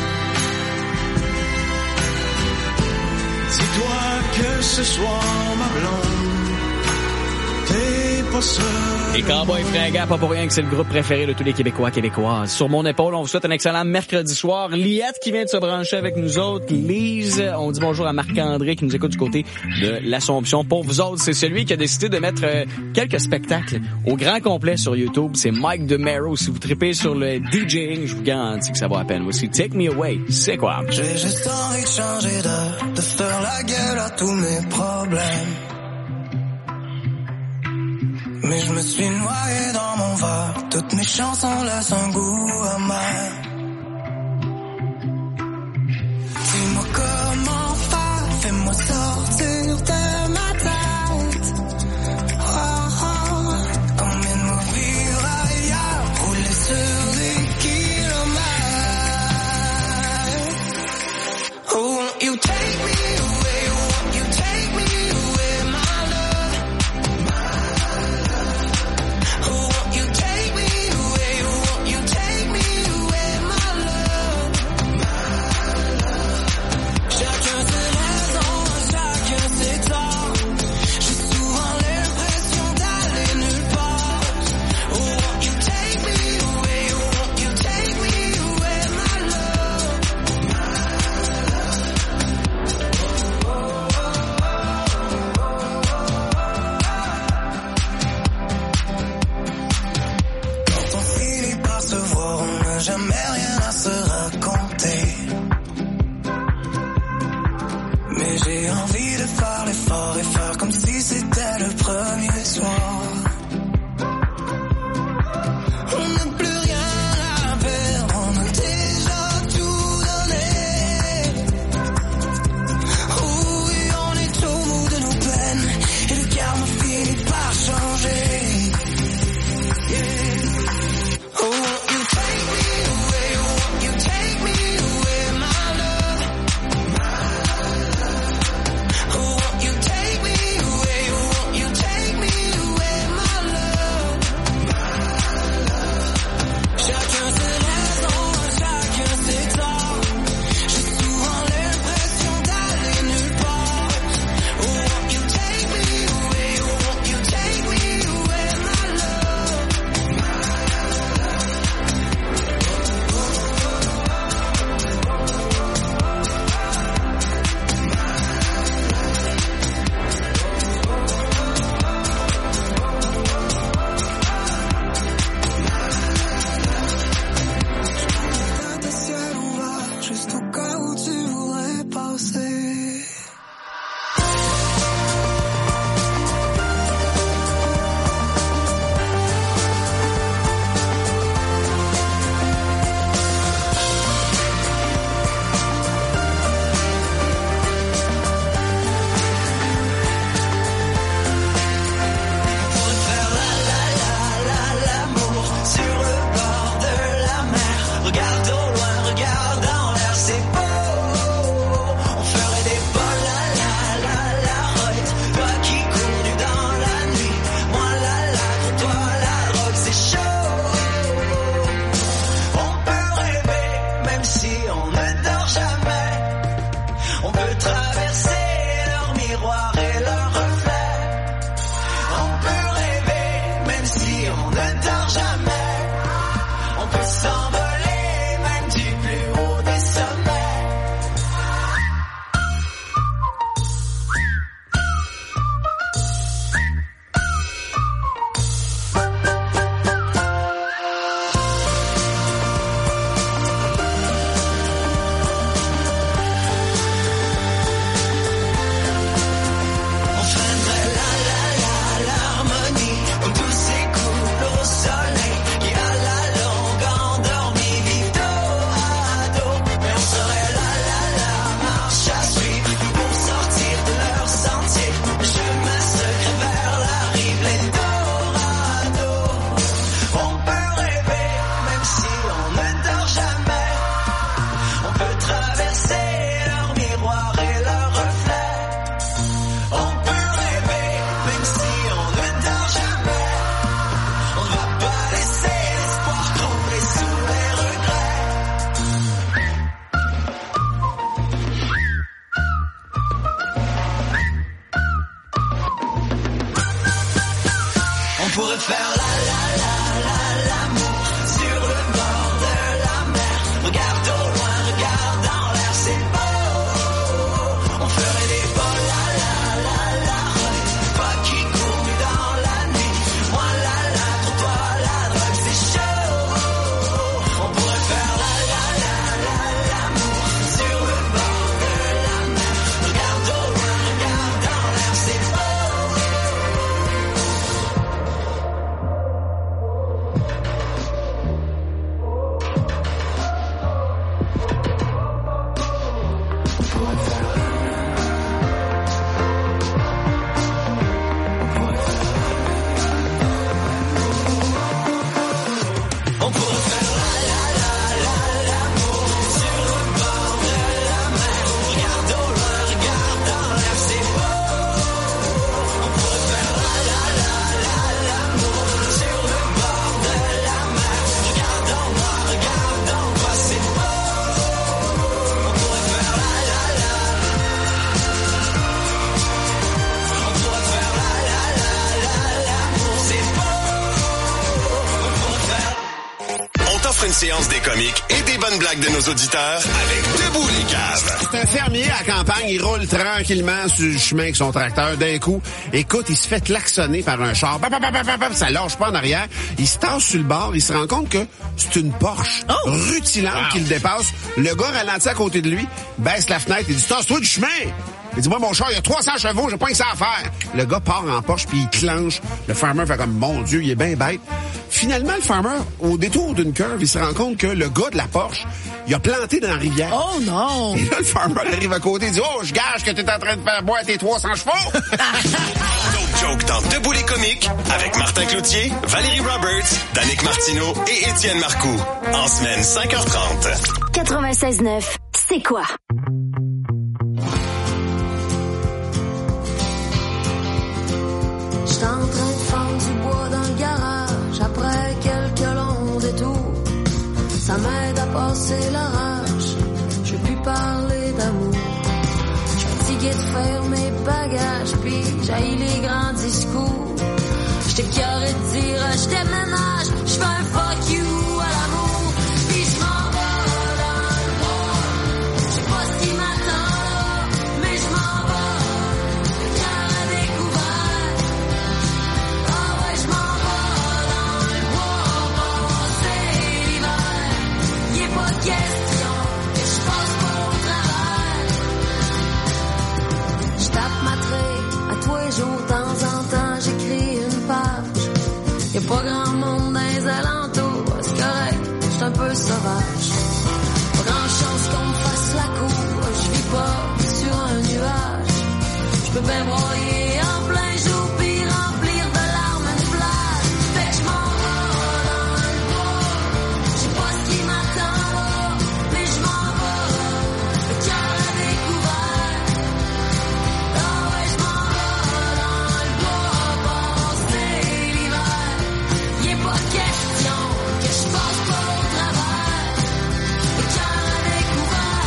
Dis-toi que ce soir, ma blonde, t'es pas seul. Les Cowboys fringants, pas pour rien que c'est le groupe préféré de tous les Québécois, Québécoises. Sur mon épaule, on vous souhaite un excellent mercredi soir. Liette qui vient de se brancher avec nous autres. Lise, on dit bonjour à Marc-André qui nous écoute du côté de l'Assomption. Pour vous autres, c'est celui qui a décidé de mettre quelques spectacles au grand complet sur YouTube. C'est Mike DeMero. Si vous tripez sur le DJing, je vous garantis que ça vaut à peine. Voici Take Me Away. C'est quoi? J'ai juste envie de changer de faire la gueule à tous mes problèmes. Mais je me suis noyé dans mon verre. Toutes mes chansons laissent un goût amer. Dis-moi comment faire, fais-moi sortir de ma tête. Oh, oh. Combien de mots vivre ailleurs, rouler sur des kilomètres. Oh, won't you take me away, won't you take me away, my love. pourrait faire l'amour sur le bord de la mer. Regarde au loin, regarde dans l'air, c'est beau. On ferait des beaux la pas qui court dans la nuit. Moi la pour toi la drogue, c'est chaud. On pourrait faire l'amour sur le bord de la mer. Regarde au loin, regarde dans l'air, c'est beau. Une séance des comiques et des bonnes blagues de nos auditeurs avec Debout les caves. C'est un fermier à la campagne, il roule tranquillement sur le chemin avec son tracteur. D'un coup, écoute, il se fait klaxonner par un char. Ça lâche pas en arrière. Il se tasse sur le bord, il se rend compte que c'est une Porsche rutilante qui le dépasse. Le gars ralentit à côté de lui, baisse la fenêtre et dit « Tasse-toi du chemin! » Il dit, moi, mon char, il y a 300 chevaux, j'ai pas que ça à faire. Le gars part en Porsche, puis il clenche. Le farmer fait comme, mon Dieu, il est bien bête. Finalement, le farmer, au détour d'une curve, il se rend compte que le gars de la Porsche, il a planté dans la rivière. Oh non! Et là, le farmer arrive à côté et dit, oh, je gage que t'es en train de faire boire tes 300 chevaux. D'autres jokes dans Debout les comiques avec Martin Cloutier, Valérie Roberts, Danick Martineau et Étienne Marcoux. En semaine, 5h30. 96.9, c'est quoi? J'étais en train de fendre du bois dans le garage. Après quelques longs détours, ça m'aide à passer l'orage. Je veux plus parler d'amour. J'suis fatigué de faire mes bagages, puis j'haïs les grands discours. J'étais carré de dire je déménage, j'fais un fuck you à l'amour. Puis j'm'en vais dans le bois. J'sais pas ce qui m'attend là, mais j'm'en vais. Le cœur à découvert. Ah ouais, j'm'en vais dans le bois, passer l'hiver. Y'est pas question que j'passe pas au travers. J'tape ma trait à tous les jours, temps en temps, j'écris une page. Y'a pas grand monde dans les alentours, c'est correct, j'suis un peu sauvage. Pas grand chance qu'on me fasse la cour, j'vis pas sur un nuage. J'peux bien broyer en plein jour, pis remplir de larmes une plage. Fait que j'm'en vais dans le bois, j'sais pas ce qui m'attend là, mais j'm'en vais, le cœur à découvert. Ah ouais, j'm'en vais dans le bois, passer l'hiver. Y'est pas question que j'passe pas au travers, le cœur à découvert.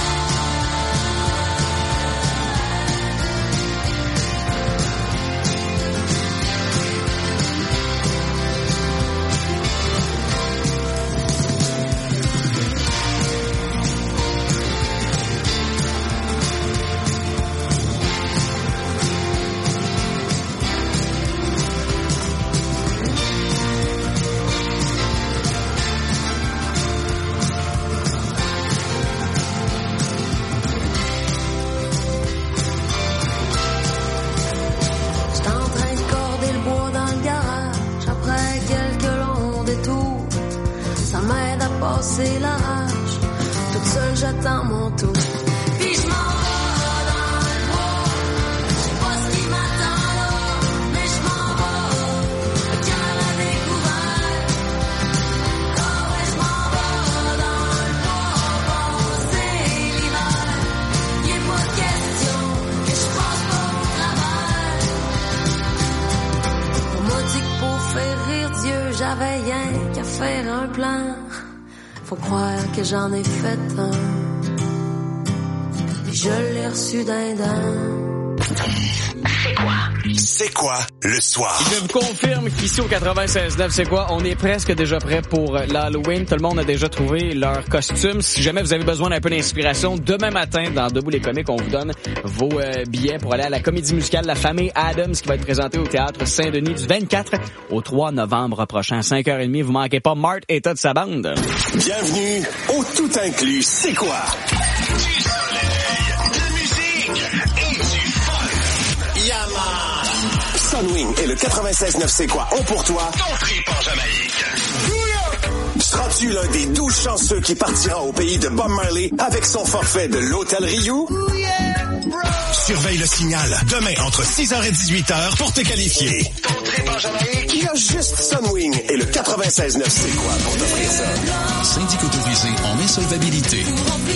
J'étais en train de corder le bois dans le garage. Après quelques longs détours, ça m'aide à passer la rage. Toute seule j'attends mon tour. Puis j'm'en vais dans le bois, j'sais pas ce qui m'attend là, mais j'm'en vais, le cœur à découvert. Ah ouais, j'm'en vais dans le bois, passer l'hiver. Y'est pas question que j'passe pas au travers. On m'a dit que pour faire rire Dieu, j'avais rien qu'à faire un plan. Faut croire que j'en ai fait un, puis je l'ai reçu d'un dent. C'est quoi le soir? Je vous confirme qu'ici au 96.9, c'est quoi? On est presque déjà prêt pour l'Halloween. Tout le monde a déjà trouvé leur costume. Si jamais vous avez besoin d'un peu d'inspiration, demain matin, dans Debout les comiques, on vous donne vos billets pour aller à la comédie musicale La Famille Addams qui va être présentée au Théâtre Saint-Denis du 24 au 3 novembre prochain à 5h30. Vous manquez pas Marthe et toute sa bande. Bienvenue au Tout Inclus. C'est quoi? Du soleil, de musique et du fun. Yaman! Sunwing et le 96.9 C'est quoi ont pour toi ton trip en Jamaïque. Seras-tu l'un des 12 chanceux qui partira au pays de Bob Marley avec son forfait de l'Hôtel Rio? Surveille le signal demain entre 6h et 18h pour te qualifier. Ton trip en Jamaïque, il y a juste Sunwing et le 96.9 C'est quoi pour t'offrir ça. Syndic autorisé en insolvabilité.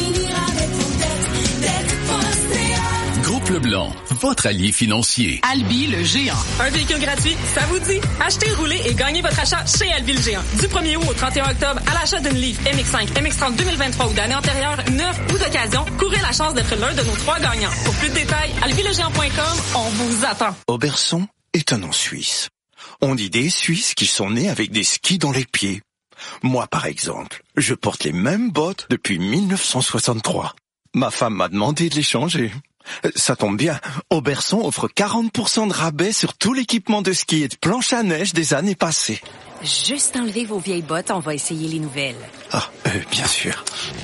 Groupe Leblanc, votre allié financier. Albi le géant. Un véhicule gratuit, ça vous dit? Achetez, roulez et gagnez votre achat chez Albi le géant. Du 1er août au 31 octobre, à l'achat d'une Leaf MX5, MX30 2023 ou d'année antérieure, neuf ou d'occasion, courez la chance d'être l'un de nos 3 gagnants. Pour plus de détails, albilegéant.com, on vous attend. Oberson est un nom suisse. On dit des Suisses qui sont nés avec des skis dans les pieds. Moi, par exemple, je porte les mêmes bottes depuis 1963. Ma femme m'a demandé de les changer. Ça tombe bien, Oberson offre 40% de rabais sur tout l'équipement de ski et de planche à neige des années passées. Juste enlever vos vieilles bottes, on va essayer les nouvelles. Ah, bien sûr.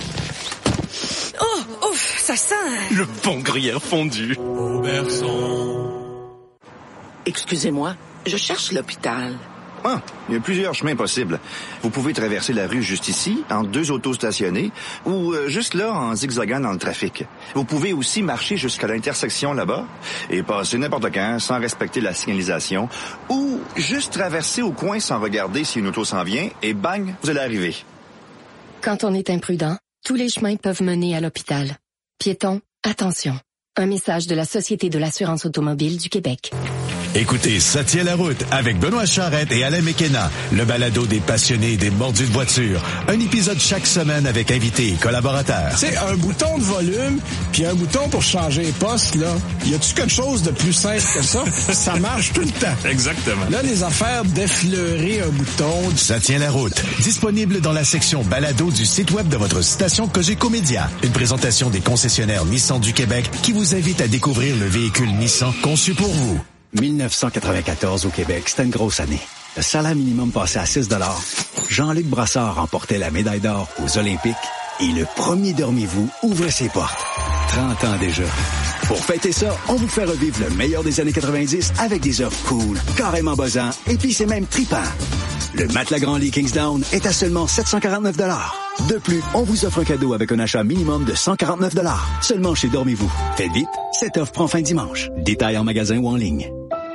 Oh, ouf, ça sent... Le bon gruyère fondu. Oberson. Excusez-moi, je cherche l'hôpital. Ah, il y a plusieurs chemins possibles. Vous pouvez traverser la rue juste ici, en 2 autos stationnées, ou juste là, en zigzagant dans le trafic. Vous pouvez aussi marcher jusqu'à l'intersection là-bas et passer n'importe quand sans respecter la signalisation, ou juste traverser au coin sans regarder si une auto s'en vient et bang, vous allez arriver. Quand on est imprudent, tous les chemins peuvent mener à l'hôpital. Piétons, attention. Un message de la Société de l'assurance automobile du Québec. Écoutez, ça tient la route avec Benoît Charette et Alain Mekena, le balado des passionnés des mordus de voiture. Un épisode chaque semaine avec invités et collaborateurs. C'est un bouton de volume, puis un bouton pour changer les postes, là. Y a-tu quelque chose de plus simple que ça? Ça marche tout le temps. Exactement. Là, les affaires d'effleurer un bouton... Ça tient la route. Disponible dans la section balado du site web de votre station Cogeco Média. Une présentation des concessionnaires Nissan du Québec qui vous invite à découvrir le véhicule Nissan conçu pour vous. 1994 au Québec, c'était une grosse année. Le salaire minimum passait à 6 $. Jean-Luc Brassard remportait la médaille d'or aux Olympiques et le premier Dormez-vous ouvrait ses portes. 30 ans déjà. Pour fêter ça, on vous fait revivre le meilleur des années 90 avec des offres cool, carrément buzzants, et puis c'est même trippant. Le matelas Grand Lit Kingsdown est à seulement 749 $. De plus, on vous offre un cadeau avec un achat minimum de 149 $. Seulement chez Dormez-vous. Faites vite, cette offre prend fin dimanche. Détails en magasin ou en ligne.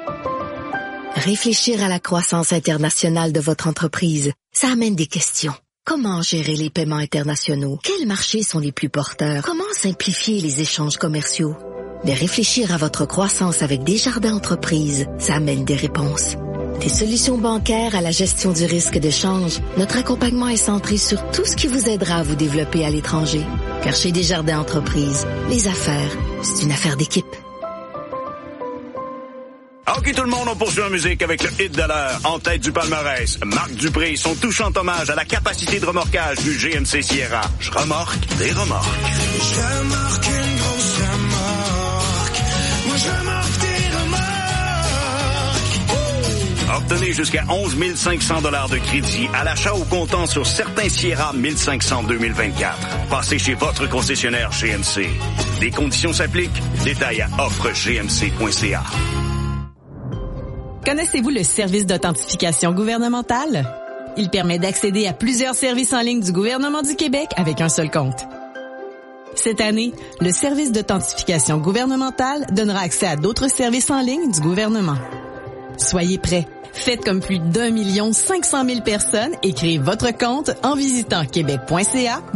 Réfléchir à la croissance internationale de votre entreprise, ça amène des questions. Comment gérer les paiements internationaux? Quels marchés sont les plus porteurs? Comment simplifier les échanges commerciaux? De réfléchir à votre croissance avec Desjardins Entreprises, ça amène des réponses. Des solutions bancaires à la gestion du risque de change, notre accompagnement est centré sur tout ce qui vous aidera à vous développer à l'étranger. Car chez Desjardins Entreprises, les affaires, c'est une affaire d'équipe. OK, tout le monde, on poursuit en musique avec le hit de l'heure. En tête du palmarès, Marc Dupré, son touchant hommage à la capacité de remorquage du GMC Sierra. Je remorque des remorques. Je remorque une grosse remorque. Moi, je remorque des remorques. Obtenez jusqu'à 11 500 $ de crédit à l'achat au comptant sur certains Sierra 1500 2024. Passez chez votre concessionnaire GMC. Des conditions s'appliquent. Détails à offregmc.ca. Connaissez-vous le service d'authentification gouvernementale? Il permet d'accéder à plusieurs services en ligne du gouvernement du Québec avec un seul compte. Cette année, le service d'authentification gouvernementale donnera accès à d'autres services en ligne du gouvernement. Soyez prêts. Faites comme plus d'1 500 000 personnes et créez votre compte en visitant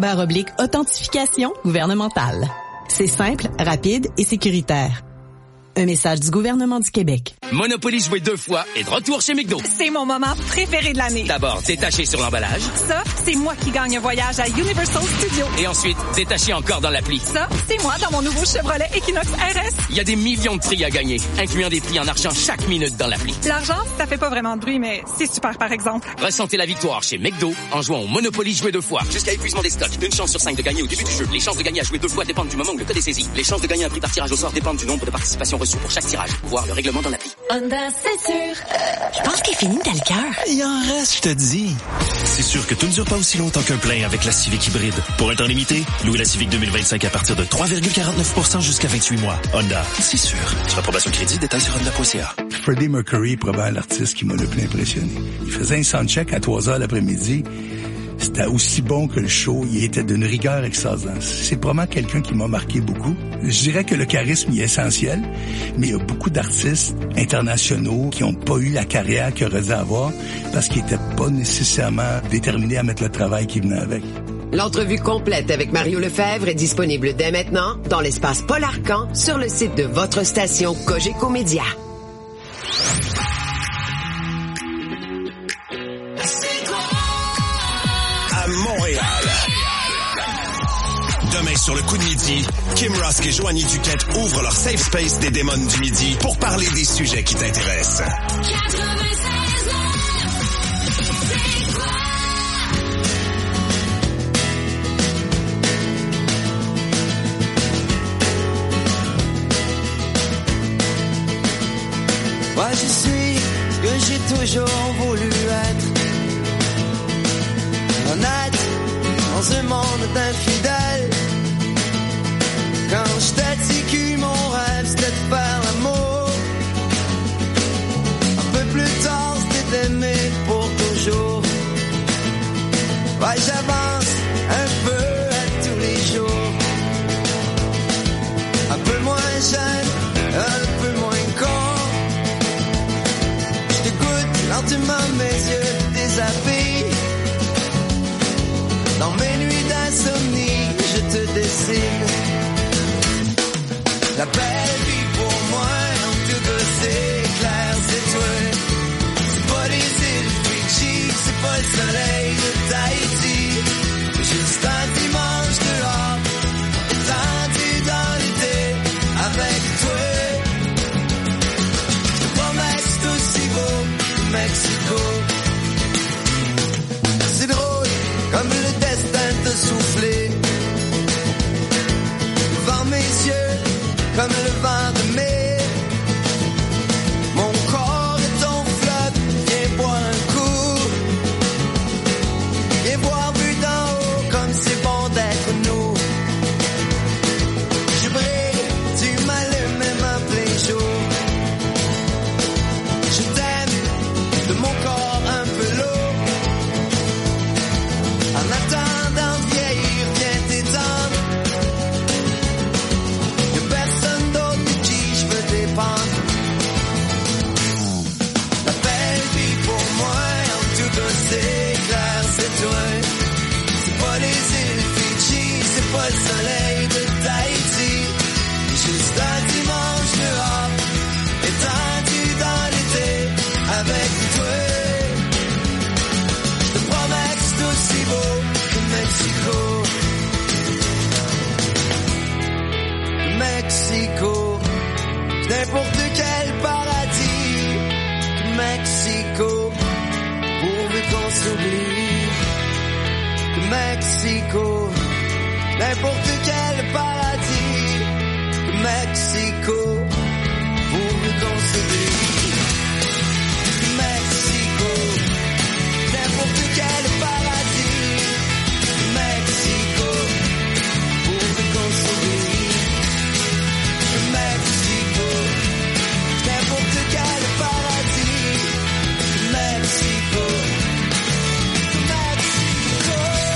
québec.ca/authentification gouvernementale. C'est simple, rapide et sécuritaire. Un message du gouvernement du Québec. Monopoly joué 2 fois est de retour chez McDo. C'est mon moment préféré de l'année. D'abord, détaché sur l'emballage. Ça, c'est moi qui gagne un voyage à Universal Studios. Et ensuite, détaché encore dans l'appli. Ça, c'est moi dans mon nouveau Chevrolet Equinox RS. Il y a des millions de prix à gagner, incluant des prix en argent chaque minute dans l'appli. L'argent, ça fait pas vraiment de bruit, mais c'est super par exemple. Ressentez la victoire chez McDo en jouant au Monopoly joué 2 fois. Jusqu'à épuisement des stocks. Une chance sur 5 de gagner au début du jeu. Les chances de gagner à jouer 2 fois dépendent du moment où le code est saisi. Les chances de gagner un prix par tirage au sort dépendent du nombre de participations reçues pour chaque tirage. Voir le règlement dans l'appli. Honda, c'est sûr. Je pense qu'il finit dans le cœur. Il en reste, je te dis. C'est sûr que tout ne dure pas aussi longtemps qu'un plein avec la Civic hybride. Pour un temps limité, louez la Civic 2025 à partir de 3,49% jusqu'à 28 mois. Honda, c'est sûr. Sur approbation crédit, détails sur honda.ca. Freddie Mercury est probablement l'artiste qui m'a le plus impressionné. Il faisait un soundcheck à 3h l'après-midi. C'était aussi bon que le show. Il était d'une rigueur extraordinaire. C'est probablement quelqu'un qui m'a marqué beaucoup. Je dirais que le charisme y est essentiel, mais il y a beaucoup d'artistes internationaux qui n'ont pas eu la carrière qu'ils auraient dû avoir parce qu'ils n'étaient pas nécessairement déterminés à mettre le travail qui venait avec. L'entrevue complète avec Mario Lefebvre est disponible dès maintenant dans l'espace Paul Arcan sur le site de votre station Cogeco Média. À Montréal. Demain, sur le coup de midi, Kim Rusk et Joanie Duquette ouvrent leur safe space des démons du midi pour parler des sujets qui t'intéressent. Moi, je suis ce que j'ai toujours voulu être. Honnête, dans un monde d'infidèles. Quand j'étais petit cul, mon rêve c'était de faire l'amour. Un peu plus tard, c'était d'aimer pour toujours. Ouais, j'avance un peu à tous les jours. Un peu moins jeune, un peu moins con. Je t'écoute lentement, mes yeux déshabillent. Dans mes nuits d'insomnie, je te dessine. La belle vie pour moi, en tout cas c'est clair, c'est toi. C'est pas les îles Fidji, c'est pas le soleil de Tahiti. Juste un dimanche dehors, étendu dans l'été, avec toi. Je te promets que c'est aussi beau que Mexico. C'est drôle, comme le destin te soufflé devant mes yeux, comme le vent de mai. Mon corps est en flotte, viens boire un coup. Viens voir vu d'en haut, comme c'est bon d'être nous. Je brille, tu m'allumes même en plein jour. Je t'aime, de mon corps un peu lourd. En attendant de vieillir, viens t'étendre. Y'a personne d'autre de qui je veux dépendre. La belle vie pour moi, en tout cas c'est clair, c'est toi. C'est pas les îles Fidji, c'est pas le soleil de Tahiti. Juste un dimanche dehors, étendu dans l'été, avec toi. Je te promets que c'est aussi beau que Mexico. Mexico, n'importe quel paradis. Mexico, pourvu qu'on s'oublie. Mexico, n'importe quel paradis. Mexico, pourvu qu'on s'oublie. Mexico, n'importe quel paradis. Mexico, pourvu qu'on s'oublie. Mexico, n'importe quel paradis. Mexico, Mexico,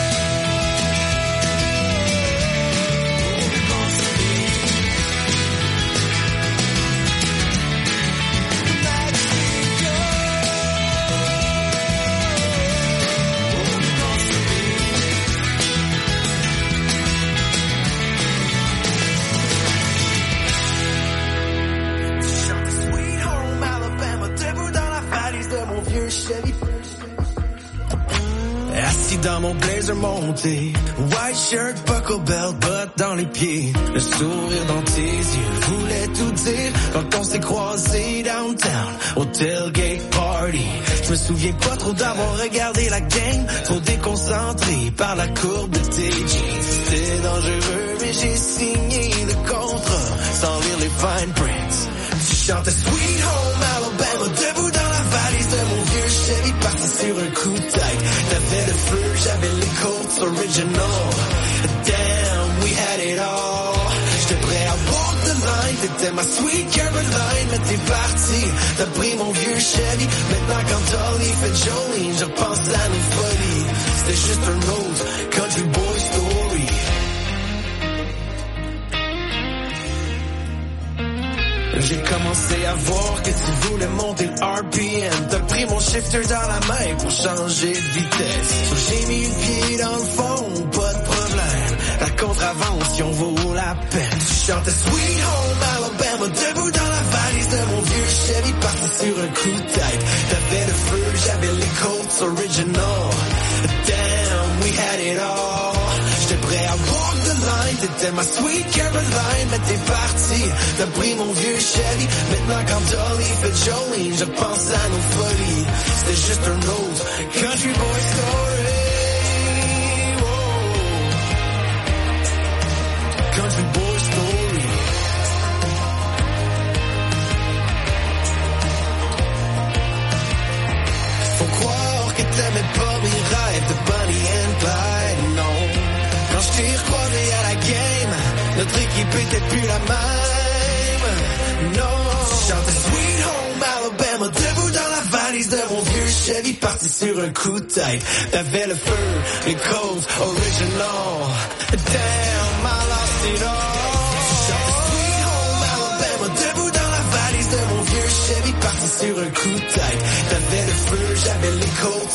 pourvu qu'on s'oublie. Mexico. Assis dans mon blazer monté, white shirt, buckle belt, bottes dans les pieds, le sourire dans tes yeux voulait tout dire. Quand on s'est croisés downtown au tailgate party, je me souviens pas trop d'avoir regardé la game, trop déconcentré par la courbe de tes jeans. C'était dangereux mais j'ai signé le contrat sans lire les fine prints. Tu chantais Sweet Home Alabama debout dans la valise de mon vieux Chevy, parti sur un coup de tête. T'avais le feu, j'avais les Colts original. Damn, we had it all. J'étais prêt à walk the line, t'étais ma sweet Caroline, mais t'es parti, t'as pris mon vieux Chevy. Maintenant quand Dolly fait Jolene, je repense à nos folies. C'était juste un autre country boy story. J'ai commencé à voir que tu voulais monter le RPM. T'as pris mon shifter dans la main pour changer de vitesse. J'ai mis le pied dans le fond, pas de problème. La contravention vaut la peine. Tu chantais Sweet Home Alabama debout dans la valise de mon vieux Chevy, parti sur un coup de tête. T'avais le feu, j'avais les Colts original. Damn, we had it all. J'étais prêt à walk the line, t'étais ma sweet Caroline, mais t'es parti, t'as pris mon vieux Chevy. Maintenant quand Dolly fait Jolene, je pense à nos folies. C'était juste un autre country boy story. Whoa. Country boy story. Faut croire que t'aimais pas mes rêves de Bonnie and Clyde, non. Quand je t'ai recroisé à la game, notre équipe était plus la même. Non, chantais Sweet Home Alabama debout dans la valise de mon vieux Chevy, parti sur un coup de tête. T'avais le feu, les Colts original. Damn, I lost it all. Chantais Sweet Home Alabama debout dans la valise de mon vieux Chevy, parti sur un coup de tête. T'avais le feu, j'avais les Colts